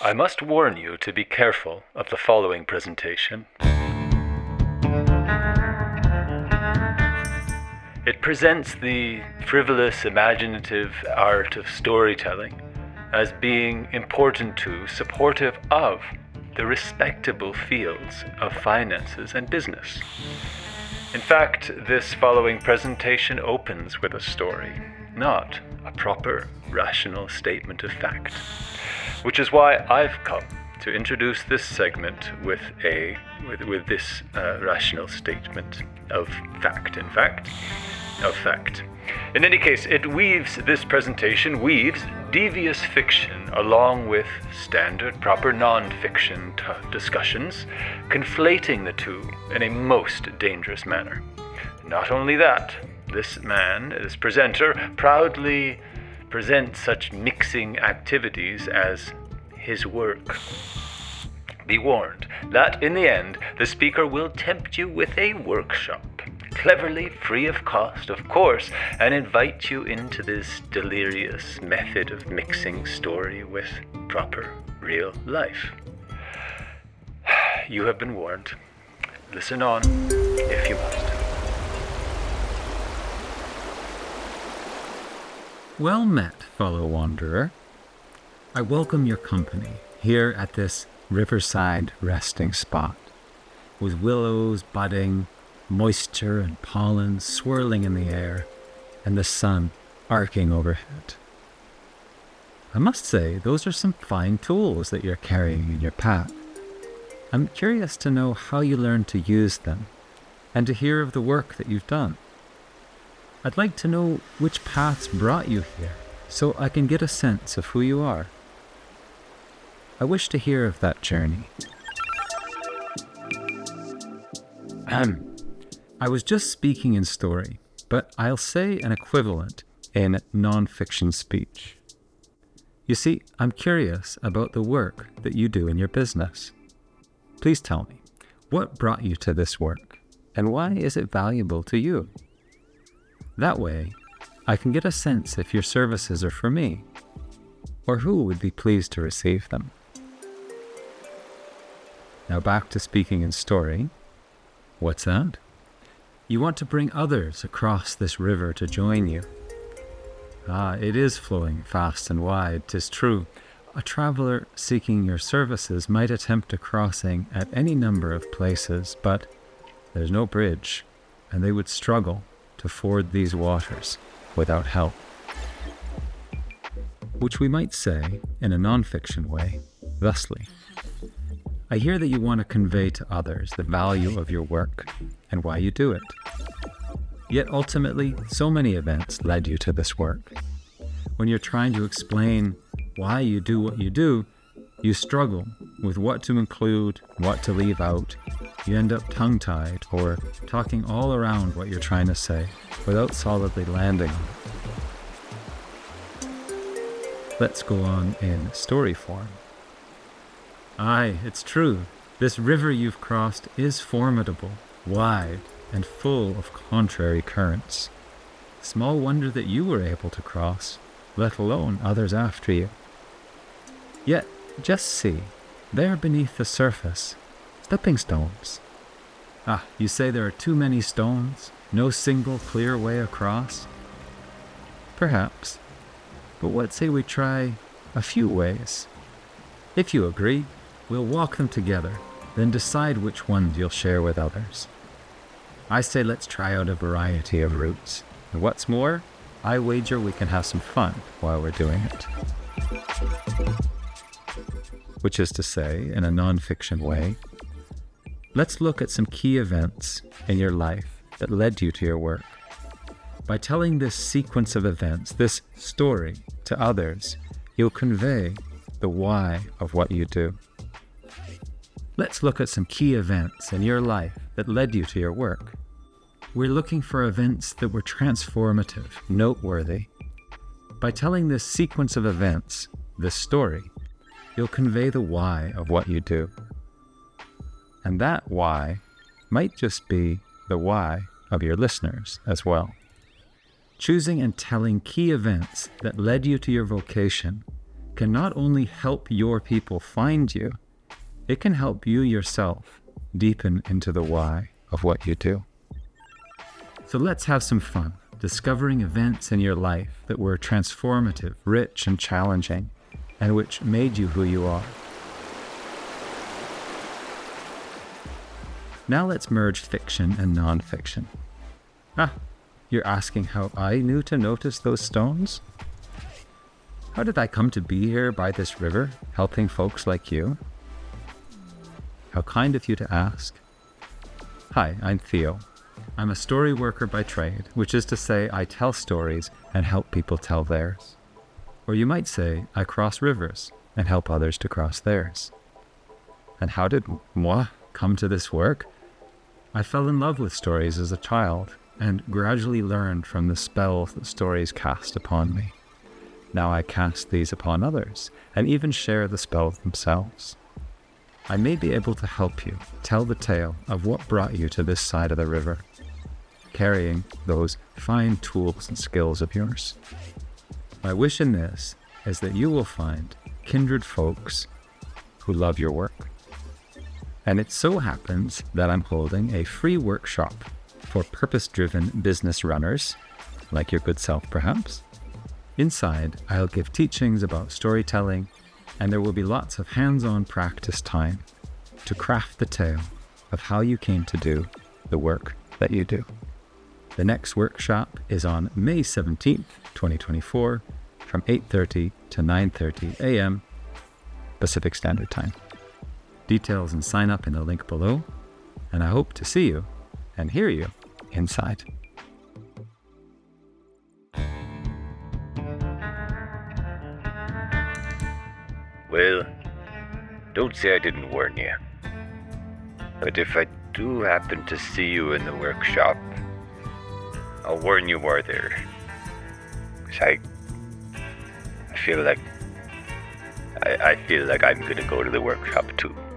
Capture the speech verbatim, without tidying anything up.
I must warn you to be careful of the following presentation. It presents the frivolous, imaginative art of storytelling as being important to, supportive of, the respectable fields of finances and business. In fact, this following presentation opens with a story, not a proper, rational statement of fact, which is why I've come to introduce this segment with a with, with this uh, rational statement of fact, in fact, of fact. In any case, it weaves, this presentation weaves devious fiction along with standard, proper non-fiction t- discussions, conflating the two in a most dangerous manner. Not only that, this man, this presenter, proudly presents such mixing activities as his work. Be warned that in the end, the speaker will tempt you with a workshop, cleverly free of cost, of course, and invite you into this delirious method of mixing story with proper real life. You have been warned. Listen on, if you must. Well met, fellow wanderer. I welcome your company here at this riverside resting spot, with willows budding, moisture and pollen swirling in the air, and the sun arcing overhead. I must say, those are some fine tools that you're carrying in your pack. I'm curious to know how you learned to use them, and to hear of the work that you've done. I'd like to know which paths brought you here, so I can get a sense of who you are. I wish to hear of that journey. Ahem. I was just speaking in story, but I'll say an equivalent in non-fiction speech. You see, I'm curious about the work that you do in your business. Please tell me, what brought you to this work, and why is it valuable to you? That way, I can get a sense if your services are for me, or who would be pleased to receive them. Now back to speaking in story. What's that? You want to bring others across this river to join you. Ah, it is flowing fast and wide, 'tis true. A traveller seeking your services might attempt a crossing at any number of places, but there's no bridge, and they would struggle to ford these waters without help. Which we might say, in a non-fiction way, thusly. I hear that you want to convey to others the value of your work and why you do it. Yet ultimately, so many events led you to this work. When you're trying to explain why you do what you do, you struggle with what to include, what to leave out. You end up tongue-tied or talking all around what you're trying to say without solidly landing on it. Let's go on in story form. Aye, it's true. This river you've crossed is formidable, wide, and full of contrary currents. Small wonder that you were able to cross, let alone others after you. Yet, just see, there beneath the surface, stepping stones. Ah, you say there are too many stones, no single clear way across? Perhaps, but what say we try a few ways? If you agree, we'll walk them together, then decide which ones you'll share with others. I say let's try out a variety of routes. And what's more, I wager we can have some fun while we're doing it. Which is to say, in a non-fiction way, let's look at some key events in your life that led you to your work. By telling this sequence of events, this story, to others, you'll convey the why of what you do. Let's look at some key events in your life that led you to your work. We're looking for events that were transformative, noteworthy. By telling this sequence of events, this story, you'll convey the why of what you do. And that why might just be the why of your listeners as well. Choosing and telling key events that led you to your vocation can not only help your people find you, it can help you yourself deepen into the why of what you do. So let's have some fun discovering events in your life that were transformative, rich, and challenging, and which made you who you are. Now let's merge fiction and non-fiction. Ah, you're asking how I knew to notice those stones? How did I come to be here by this river, helping folks like you? How kind of you to ask. Hi, I'm Theo. I'm a story worker by trade, which is to say I tell stories and help people tell theirs. Or you might say I cross rivers and help others to cross theirs. And how did moi come to this work? I fell in love with stories as a child and gradually learned from the spells that stories cast upon me. Now I cast these upon others and even share the spells themselves. I may be able to help you tell the tale of what brought you to this side of the river, carrying those fine tools and skills of yours. My wish in this is that you will find kindred folks who love your work. And it so happens that I'm holding a free workshop for purpose-driven business runners, like your good self perhaps. Inside, I'll give teachings about storytelling, and there will be lots of hands-on practice time to craft the tale of how you came to do the work that you do. The next workshop is on May seventeenth, twenty twenty-four, from eight thirty to nine thirty a.m. Pacific Standard Time. Details and sign up in the link below, and I hope to see you and hear you inside. Well, don't say I didn't warn you. But if I do happen to see you in the workshop, I'll warn you more there. 'Cause I, I feel like, I, I feel like I'm gonna go to the workshop too.